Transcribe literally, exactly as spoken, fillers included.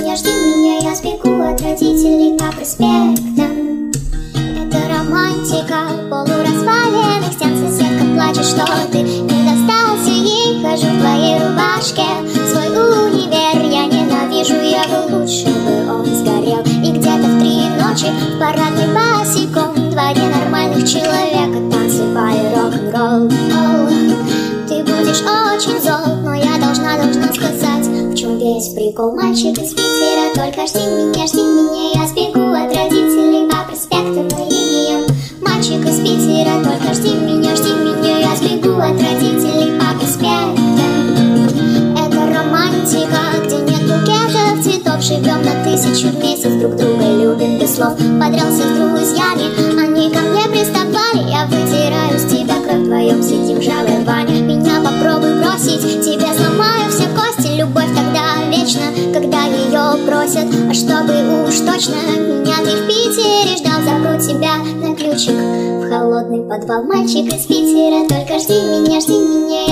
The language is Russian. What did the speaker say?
меня, жди меня, я сбегу от родителей по проспектам. Это романтика полуразваленных стен. Соседка плачет, что ты не достался ей. Хожу в твоей рубашке в свой универ. Я ненавижу его, лучше бы он сгорел. И где-то в три ночи в парадной босиком два ненормальных человека танцевали рок-н-ролл. Ты будешь очень зол, но я должна, должна сказать, в чем весь прикол. Мальчик из Питера, только жди меня, жди меня, я сбегу от родителей по проспектам и линиям. Мальчик из Питера, только жди меня, жди меня, я сбегу от родителей по проспектам. Это романтика, где нет букетов цветов. Живем на тысячу в месяц, друг друга любим без слов. Подрался с друзьями, они ко мне приставали. Я вытираю с тебя кровь, вдвоем сидим в жаве бане. Меня попробуй бросить, тебе сломаю все кости. Любовь тогда вечна, когда ее просят. А чтобы уж точно меня ты в Питере ждал, запру тебя на ключик в холодный подвал. Мальчик из Питера, только жди меня, жди меня.